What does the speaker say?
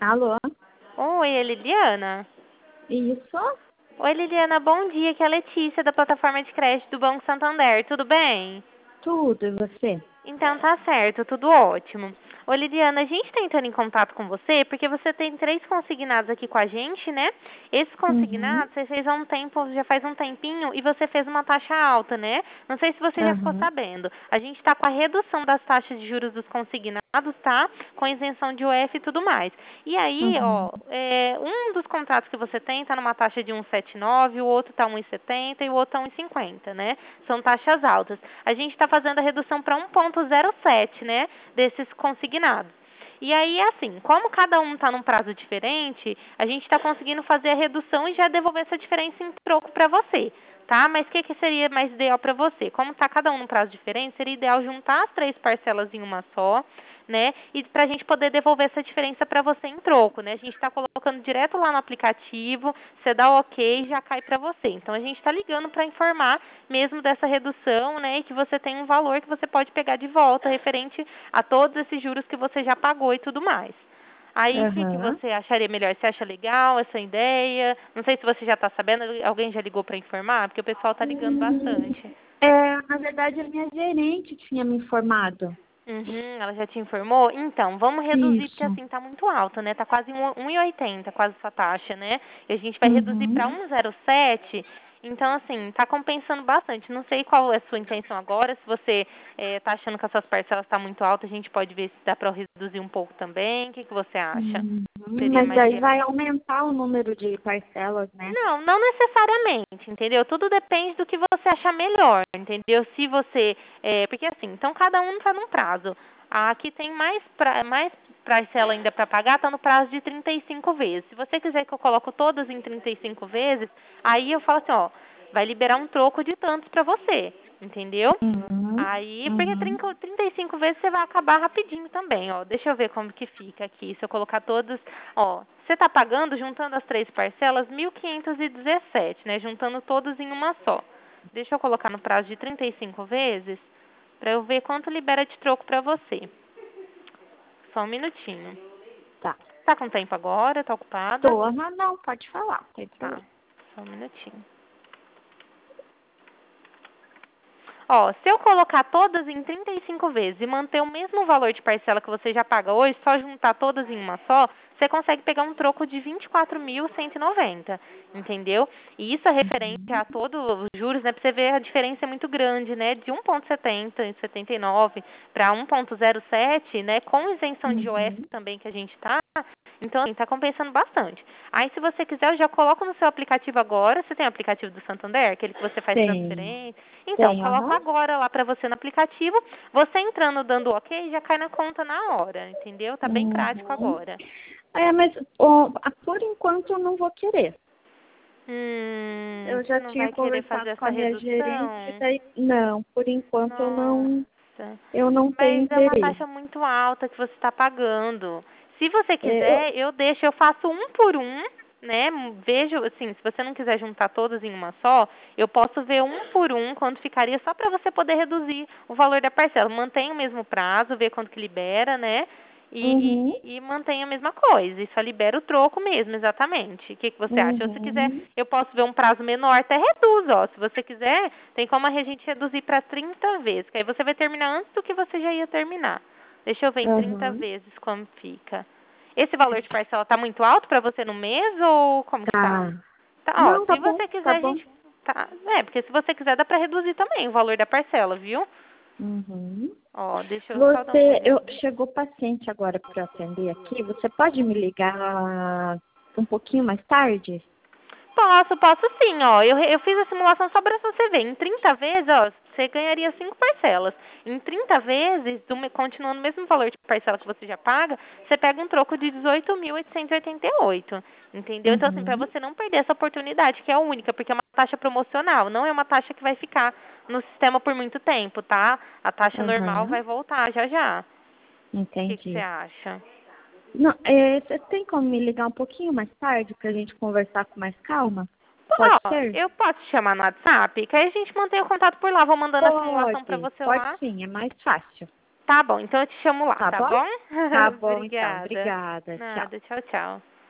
Alô? Oi, é Liliana? Isso? Oi, Liliana, bom dia. Aqui é a Letícia, da plataforma de crédito do Banco Santander. Tudo bem? Tudo, e você? Então tá certo, tudo ótimo. Ô, Liliana, a gente está entrando em contato com você porque você tem 3 consignados aqui com a gente, né? Esses Uhum. consignados você fez há um tempo, já faz um tempinho, e você fez uma taxa alta, né? Não sei se você já ficou Aham. sabendo. A gente está com a redução das taxas de juros dos consignados, tá? Com isenção de UF e tudo mais. E aí, Uhum. ó, um dos contratos que você tem está numa taxa de 1,79, o outro está 1,70 e o outro está 1,50, né? São taxas altas. A gente está fazendo a redução para 1,07, né? Desses consignados. E aí, assim, como cada um está num prazo diferente, a gente está conseguindo fazer a redução e já devolver essa diferença em troco para você, tá? Mas o que seria mais ideal para você? Como está cada um num prazo diferente, seria ideal juntar as 3 parcelas em uma só, né? E para a gente poder devolver essa diferença para você em troco, né? A gente está colocando direto lá no aplicativo, você dá o ok e já cai para você. Então, a gente está ligando para informar mesmo dessa redução, né? E que você tem um valor que você pode pegar de volta referente a todos esses juros que você já pagou e tudo mais. Aí, o que Aham. você acharia melhor? Você acha legal essa ideia? Não sei se você já está sabendo, alguém já ligou para informar? Porque o pessoal está ligando Hum, bastante. na verdade, a minha gerente tinha me informado. Uhum, ela já te informou? Então, vamos reduzir, porque Isso. assim, tá muito alto, né? Tá quase 1,80 quase essa taxa, né? E a gente vai reduzir para Uhum. 1,07. Então, assim, tá compensando bastante. Não sei qual é a sua intenção agora. Se você tá achando que as suas parcelas tá muito alta, a gente pode ver se dá para reduzir um pouco também. O que você acha? Uhum. Seria Mas mais daí viável? vai aumentar o número de parcelas, né? Não, não necessariamente, entendeu? Tudo depende do que você achar melhor, entendeu? Se você, porque assim, então cada um está num prazo. Aqui tem mais parcela ainda para pagar, está no prazo de 35 vezes. Se você quiser que eu coloque todas em 35 vezes, aí eu falo assim, ó, vai liberar um troco de tantos para você, entendeu? Uhum. Aí, porque Uhum. 35 vezes você vai acabar rapidinho também, ó. Deixa eu ver como que fica aqui. Se eu colocar todos, ó, você tá pagando, juntando as 3 parcelas, 1.517, né? Juntando todos em uma só. Deixa eu colocar no prazo de 35 vezes, pra eu ver quanto libera de troco pra você. Só um minutinho. Tá. Tá com tempo agora? Tá ocupada? Tô. Aham, não, pode falar, não tem Tá. problema. Só um minutinho. Ó, se eu colocar todas em 35 vezes e manter o mesmo valor de parcela que você já paga hoje, só juntar todas em uma só, você consegue pegar um troco de 24.190, entendeu? E isso é referente a todos os juros, né? Pra você ver, a diferença é muito grande, né? De 1,70 e 79 para 1,07, né? Com isenção de IOF Uhum. também que a gente tá. Então, assim, tá compensando bastante. Aí, se você quiser, eu já coloco no seu aplicativo agora. Você tem o aplicativo do Santander, aquele que você faz Tem. transferência? Então, Tem, coloco aham. agora lá pra você no aplicativo. Você entrando, dando ok, já cai na conta na hora, entendeu? Tá bem prático Uhum. agora. Mas por enquanto eu não vou querer. Eu Você já não tinha vai querer conversado fazer com essa a minha gerente, e redução? daí, não, por enquanto Nossa. eu não tenho Mas é uma interesse. taxa muito alta que você está pagando. Se você É, eu, quiser, eu faço um por um, né? Vejo, assim, se você não quiser juntar todos em uma só, eu posso ver um por um quanto ficaria só para você poder reduzir o valor da parcela. Mantém o mesmo prazo, ver quanto que libera, né? uhum, E mantém a mesma coisa. E só libera o troco mesmo, exatamente. O que você acha? Ou se quiser, uhum, eu posso ver um prazo menor, até reduz, ó. Se você quiser, tem como a gente reduzir para 30 vezes, que aí você vai terminar antes do que você já ia terminar. Deixa eu ver em 30 uhum. vezes como fica. Esse valor de parcela tá muito alto para você no mês ou como que tá? Tá. Tá, ó, Não, tá se bom, você tá quiser, a bom. gente tá, porque se você quiser dá para reduzir também o valor da parcela, viu? Uhum. Ó, deixa eu só dar uma olhada. Chegou paciente agora para atender aqui. Você pode me ligar um pouquinho mais tarde? Posso sim, ó. Eu fiz a simulação só para você ver. Em 30 vezes, ó, você ganharia 5 parcelas. Em 30 vezes, continuando o mesmo valor de parcela que você já paga, você pega um troco de 18.888, entendeu? Então, assim, para Uhum, você não perder essa oportunidade, que é a única, porque é uma taxa promocional, não é uma taxa que vai ficar no sistema por muito tempo, tá? A taxa normal uhum, vai voltar já já. O que você entendi. acha? Não, você tem como me ligar um pouquinho mais tarde para a gente conversar com mais calma? Pode Ó, ser? eu posso te chamar no WhatsApp, que aí a gente mantém o contato por lá. Vou mandando a simulação pra você Pode lá. sim, é mais fácil. Tá bom, então eu te chamo lá, Tá tá bom? bom? Tá bom, então. Obrigada. Obrigada. Tchau. Nada, tchau, tchau.